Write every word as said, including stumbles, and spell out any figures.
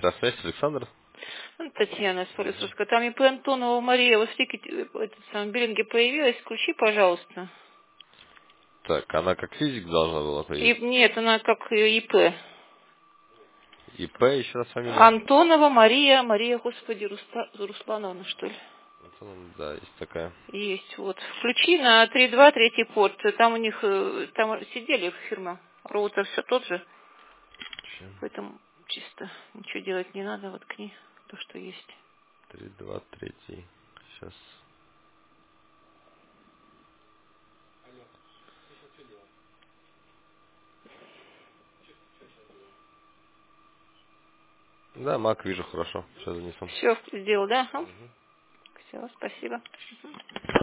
связь, Александр. Ну, Татьяна с Мгм. Полюсовска. Там и П. Антонова Мария, вот в тикете, в этом самом биллинге появилась. Включи, пожалуйста. Так, она как физик должна была И, появиться. нет, она как э, ИП. ИП, еще раз фамилия. Антонова Мария, Мария, господи, Руста, Руслановна, что ли? Ну, да, есть такая. Есть, вот. Включи на три два, третий порт. Там у них, э, там сидели фирма. Роутер все тот же. Чем? Поэтому чисто ничего делать не надо. Вот к ней то, что есть. Три, два, третий. Сейчас. Да, Мак вижу хорошо. Сейчас занесу. Все сделал, да? Ага. Мгм. Все, спасибо.